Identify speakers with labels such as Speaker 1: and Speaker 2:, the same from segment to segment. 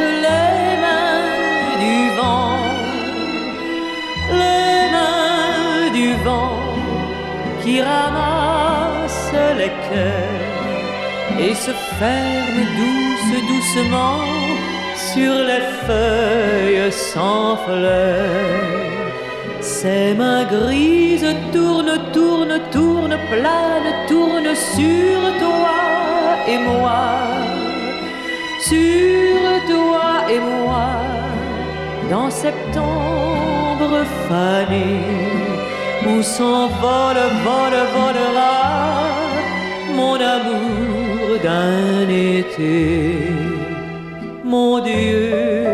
Speaker 1: les mains du vent, les mains du vent qui ramassent les cœurs et se ferment doucement sur les feuilles sans fleurs. Ces mains grises tournent, planent, tournent sur toi et moi, sur toi et moi, dans septembre fané, où volera mon amour d'un été. Mon Dieu,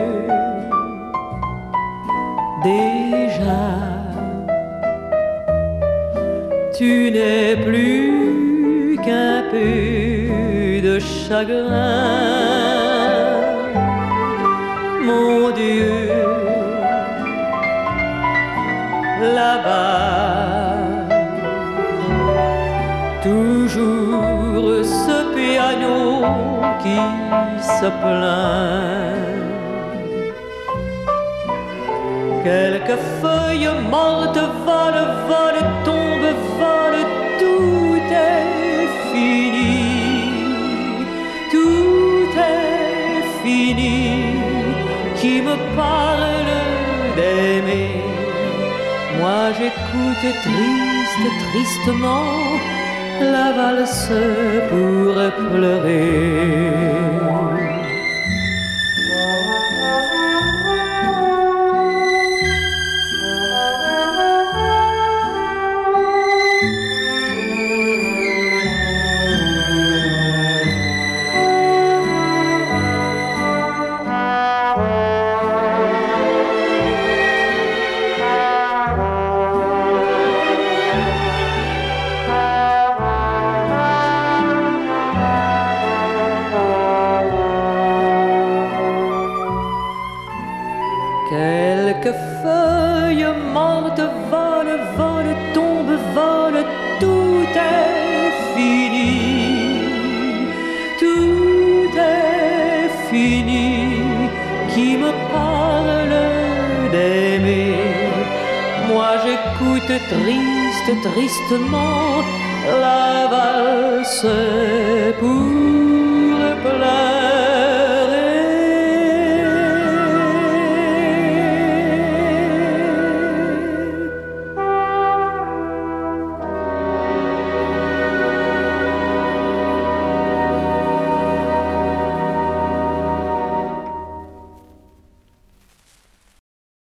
Speaker 1: déjà, tu n'es plus qu'un peu de chagrin. Mon Dieu, là-bas, toujours ce piano qui se plaint. Quelques feuilles mortes volent, tombent, volent, tout est fini, tout est fini. Qui me parle d'aimer, moi j'écoute tristement la valse pour pleurer. Quelques feuilles mortes volent, tombent, volent, tout est fini, tout est fini. Qui me parle d'aimer, moi j'écoute tristement la valse pour pleurer.